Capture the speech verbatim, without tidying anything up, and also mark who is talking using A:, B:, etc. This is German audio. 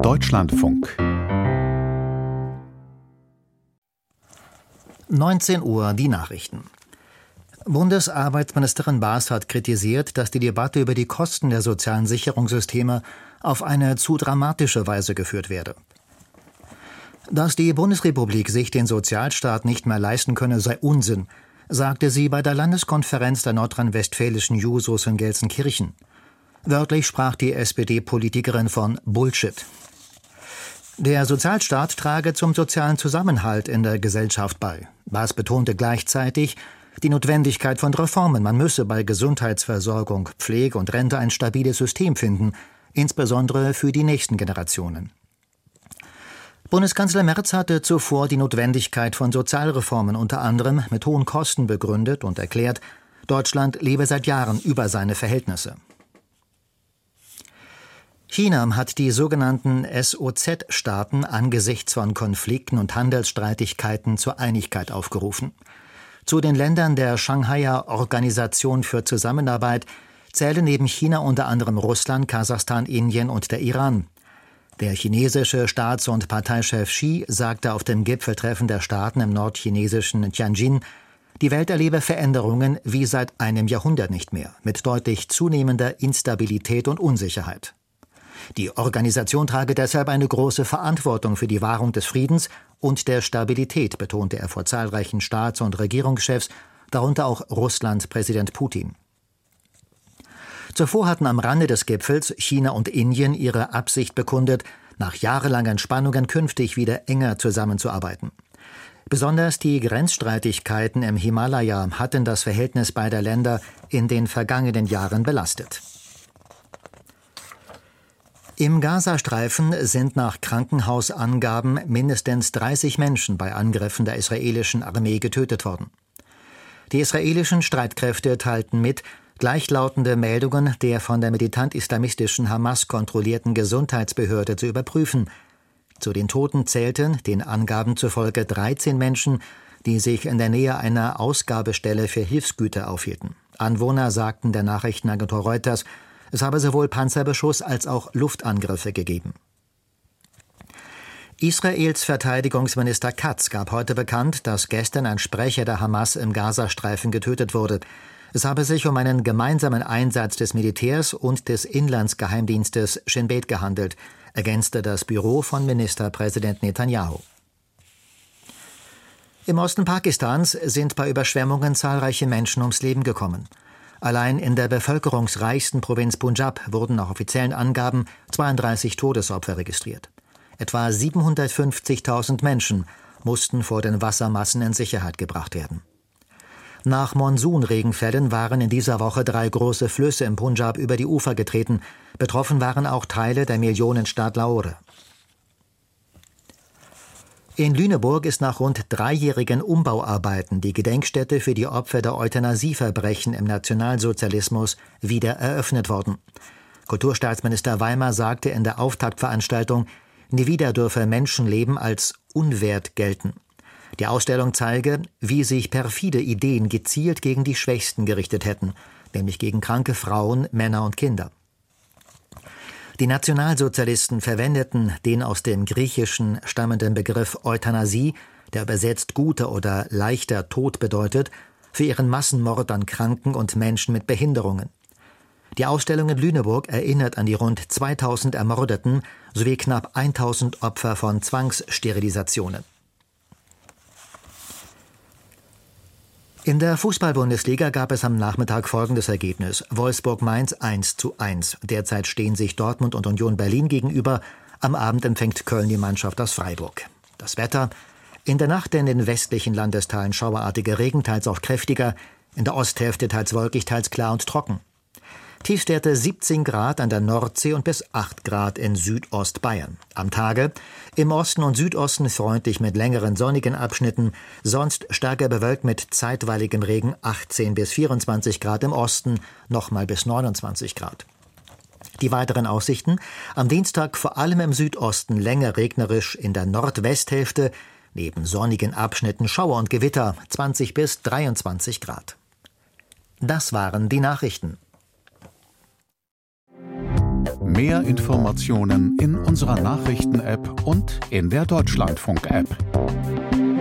A: Deutschlandfunk.
B: neunzehn Uhr, die Nachrichten. Bundesarbeitsministerin Baas hat kritisiert, dass die Debatte über die Kosten der sozialen Sicherungssysteme auf eine zu dramatische Weise geführt werde. Dass die Bundesrepublik sich den Sozialstaat nicht mehr leisten könne, sei Unsinn, sagte sie bei der Landeskonferenz der nordrhein-westfälischen Jusos in Gelsenkirchen. Wörtlich sprach die S P D-Politikerin von Bullshit. Der Sozialstaat trage zum sozialen Zusammenhalt in der Gesellschaft bei. Baas betonte gleichzeitig die Notwendigkeit von Reformen. Man müsse bei Gesundheitsversorgung, Pflege und Rente ein stabiles System finden, insbesondere für die nächsten Generationen. Bundeskanzler Merz hatte zuvor die Notwendigkeit von Sozialreformen unter anderem mit hohen Kosten begründet und erklärt, Deutschland lebe seit Jahren über seine Verhältnisse. China hat die sogenannten S O Z-Staaten angesichts von Konflikten und Handelsstreitigkeiten zur Einigkeit aufgerufen. Zu den Ländern der Shanghaier Organisation für Zusammenarbeit zählen neben China unter anderem Russland, Kasachstan, Indien und der Iran. Der chinesische Staats- und Parteichef Xi sagte auf dem Gipfeltreffen der Staaten im nordchinesischen Tianjin, die Welt erlebe Veränderungen wie seit einem Jahrhundert nicht mehr, mit deutlich zunehmender Instabilität und Unsicherheit. Die Organisation trage deshalb eine große Verantwortung für die Wahrung des Friedens und der Stabilität, betonte er vor zahlreichen Staats- und Regierungschefs, darunter auch Russlands Präsident Putin. Zuvor hatten am Rande des Gipfels China und Indien ihre Absicht bekundet, nach jahrelangen Spannungen künftig wieder enger zusammenzuarbeiten. Besonders die Grenzstreitigkeiten im Himalaya hatten das Verhältnis beider Länder in den vergangenen Jahren belastet. Im Gazastreifen sind nach Krankenhausangaben mindestens dreißig Menschen bei Angriffen der israelischen Armee getötet worden. Die israelischen Streitkräfte teilten mit, gleichlautende Meldungen der von der militant-islamistischen Hamas kontrollierten Gesundheitsbehörde zu überprüfen. Zu den Toten zählten, den Angaben zufolge, dreizehn Menschen, die sich in der Nähe einer Ausgabestelle für Hilfsgüter aufhielten. Anwohner sagten der Nachrichtenagentur Reuters, es habe sowohl Panzerbeschuss als auch Luftangriffe gegeben. Israels Verteidigungsminister Katz gab heute bekannt, dass gestern ein Sprecher der Hamas im Gazastreifen getötet wurde. Es habe sich um einen gemeinsamen Einsatz des Militärs und des Inlandsgeheimdienstes Shin Bet gehandelt, ergänzte das Büro von Ministerpräsident Netanyahu. Im Osten Pakistans sind bei Überschwemmungen zahlreiche Menschen ums Leben gekommen. Allein in der bevölkerungsreichsten Provinz Punjab wurden nach offiziellen Angaben zweiunddreißig Todesopfer registriert. Etwa siebenhundertfünfzigtausend Menschen mussten vor den Wassermassen in Sicherheit gebracht werden. Nach Monsunregenfällen waren in dieser Woche drei große Flüsse im Punjab über die Ufer getreten. Betroffen waren auch Teile der Millionenstadt Lahore. In Lüneburg ist nach rund dreijährigen Umbauarbeiten die Gedenkstätte für die Opfer der Euthanasieverbrechen im Nationalsozialismus wieder eröffnet worden. Kulturstaatsminister Weimar sagte in der Auftaktveranstaltung, nie wieder dürfe Menschenleben als unwert gelten. Die Ausstellung zeige, wie sich perfide Ideen gezielt gegen die Schwächsten gerichtet hätten, nämlich gegen kranke Frauen, Männer und Kinder. Die Nationalsozialisten verwendeten den aus dem Griechischen stammenden Begriff Euthanasie, der übersetzt guter oder leichter Tod bedeutet, für ihren Massenmord an Kranken und Menschen mit Behinderungen. Die Ausstellung in Lüneburg erinnert an die rund zweitausend Ermordeten sowie knapp tausend Opfer von Zwangssterilisationen. In der Fußball-Bundesliga gab es am Nachmittag folgendes Ergebnis. Wolfsburg-Mainz eins zu eins. Derzeit stehen sich Dortmund und Union Berlin gegenüber. Am Abend empfängt Köln die Mannschaft aus Freiburg. Das Wetter: In der Nacht in den westlichen Landesteilen schauerartiger Regen, teils auch kräftiger. In der Osthälfte teils wolkig, teils klar und trocken. Tiefstwerte siebzehn Grad an der Nordsee und bis acht Grad in Südostbayern. Am Tage im Osten und Südosten freundlich mit längeren sonnigen Abschnitten, sonst stärker bewölkt mit zeitweiligem Regen achtzehn bis vierundzwanzig Grad im Osten, nochmal bis neunundzwanzig Grad. Die weiteren Aussichten: Am Dienstag vor allem im Südosten länger regnerisch, in der Nordwesthälfte neben sonnigen Abschnitten Schauer und Gewitter, zwanzig bis dreiundzwanzig Grad. Das waren die Nachrichten.
A: Mehr Informationen in unserer Nachrichten-App und in der Deutschlandfunk-App.